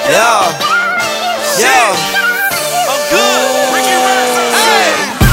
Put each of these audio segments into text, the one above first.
I'm good. Ricky Rose. Hey.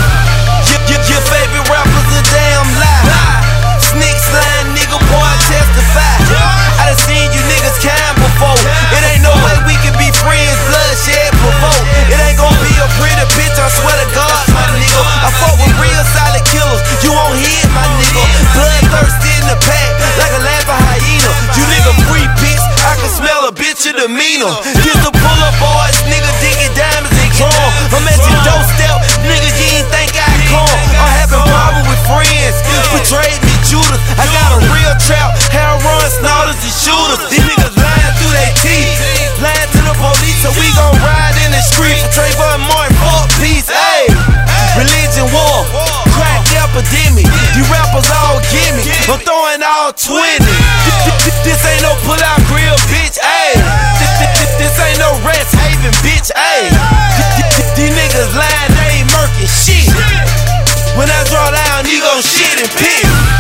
Your favorite rapper's a damn lie. Sneak slime, nigga, boy, testify. I done seen you niggas kind before. It ain't no way we can be friends, bloodshed provoke. It ain't gon' be a pretty bitch, I swear to God, my nigga. I fuck with real solid killers, you won't hit my nigga. Bloodthirsty in the pack, like a laughing hyena. You nigga free bitch, I can smell a bitch of demeanor. Get the pull up boys, nigga digging diamonds and chrome. I'm at your doorstep, nigga, you ain't think I come. I'm having problems with friends, betrayed me Judas. I got a real trap, hair run, snorters and shooters. These niggas lying through their teeth, lying to the police, so we gon' ride in the street for Trayvon Martin, fuck peace, ayy. Religion war, crack epidemic. You rappers all gimme, I'm throwing all 20. This ain't no pull-out grill, bitch, ayy. This ain't no Rest Haven, bitch, ayy. These niggas lying, they ain't murking shit. When I draw down, you gon' shit and piss.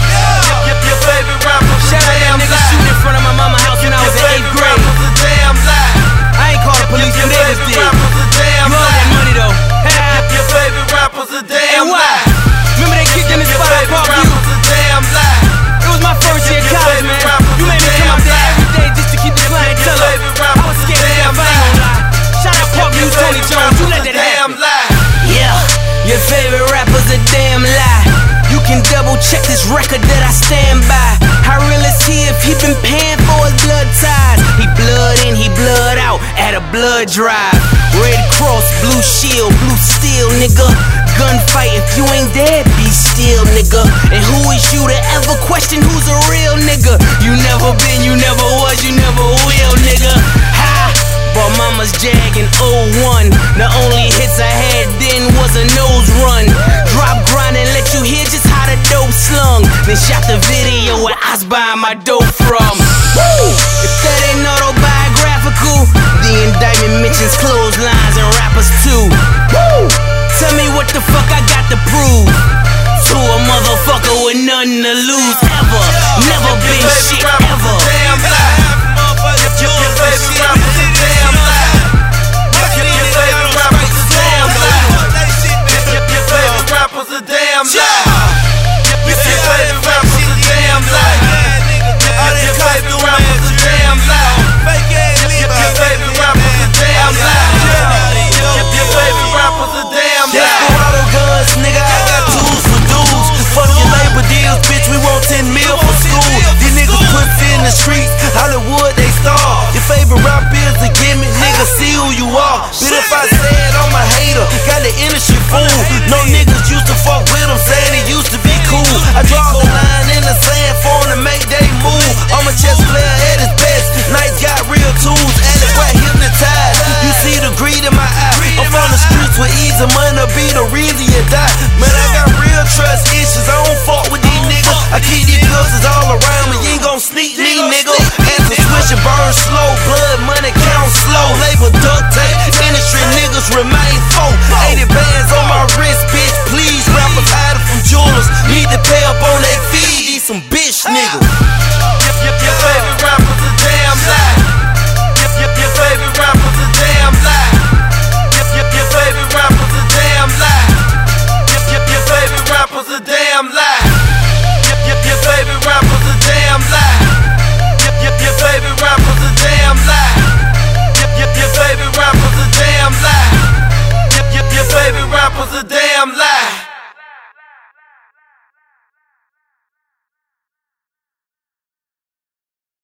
Your favorite rapper, shout out that nigga shooting in front of my mama's house when I was in 8th grade. A damn lie. I ain't called the police, you niggas did. You You owe that money though. Your favorite rapper's a damn And why? lie. Remember they kicked in the spot at Parkview? Rapper's a damn lie. It was my first year of college, man. You made me come out there every day just to keep the clientele up. I was scared to death, I ain't gon' lie. Shout out Parkview, Tony Jones, you let that happen. Yeah, your favorite rapper's a damn lie. You can double check this record that I stand by. How real is he if he been paying for his blood ties? He blood in, he blood out at a blood drive. Red Cross, blue shield, blue steel, nigga. Gunfight, if you ain't dead, be still, nigga. And who is you to ever question who's a real nigga? You never been, you never was, you never will, nigga. Ha! Bought mama's Jag in 01. The only hits I had then was a nose run. Drop grind and let you hear just how the dope slung. Then shot the video where I was buying my dope from. Woo! If that ain't autobiographical, the indictment mentions clotheslines and rappers too. Woo! Tell me what the fuck I got to prove to a motherfucker with nothing to lose ever. Never been shit ever. Your favorite rapper's a damn lie. Your favorite rapper's a damn lie. Your favorite rapper's a damn lie. Your favorite rapper's a damn lie. Your favorite rapper's a damn lie. Your favorite rapper's a damn lie. Your favorite rapper's a damn lie. Desperado guns, nigga, I got tools for dudes. Fuck your labor deals, bitch, we want 10 mil for school. These niggas pussy in the streets, Hollywood, they star. Your favorite rap is a gimmick, nigga, see who you are. But if I said I'm a hater, got the industry fool. No niggas used to fuck with him, saying it used to be cool. I draw the line in the sand for him to make they move. I'm a chess player at his best, Nights got real tools, and it's what hypnotized. You see the greed in my eye, I'm from the streets with easy money be the reason you die. Man, I got real trust issues, I don't fuck with these niggas. I keep these pills all around me, you ain't gon' sneak me, nigga. Hands to switch and burn slow, blood money count slow. Label duct tape, industry niggas remain